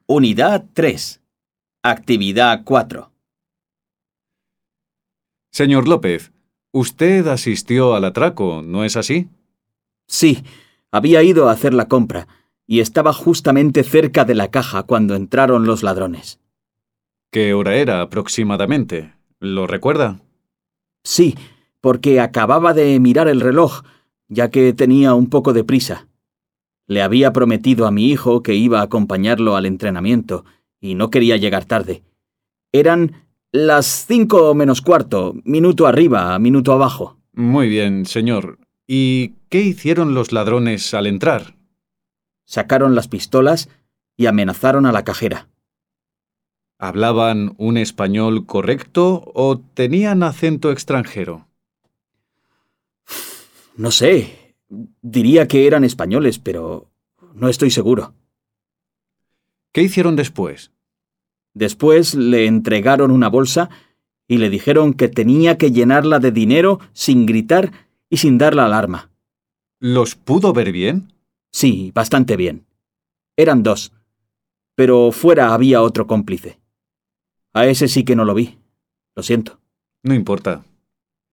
Unidad 3. Actividad 4. Señor López, usted asistió al atraco, ¿no es así? Sí, había ido a hacer la compra y estaba justamente cerca de la caja cuando entraron los ladrones. ¿Qué hora era aproximadamente? ¿Lo recuerda? Sí, porque acababa de mirar el reloj, ya que tenía un poco de prisa. Le había prometido a mi hijo que iba a acompañarlo al entrenamiento y no quería llegar tarde. Eran las 5 menos cuarto, minuto arriba, minuto abajo. Muy bien, señor. ¿Y qué hicieron los ladrones al entrar? Sacaron las pistolas y amenazaron a la cajera. ¿Hablaban un español correcto o tenían acento extranjero? No sé, diría que eran españoles, pero no estoy seguro. ¿Qué hicieron después? Después le entregaron una bolsa y le dijeron que tenía que llenarla de dinero sin gritar y sin dar la alarma. ¿Los pudo ver bien? Sí, bastante bien. Eran 2, pero fuera había otro cómplice. A ese sí que no lo vi. Lo siento. No importa.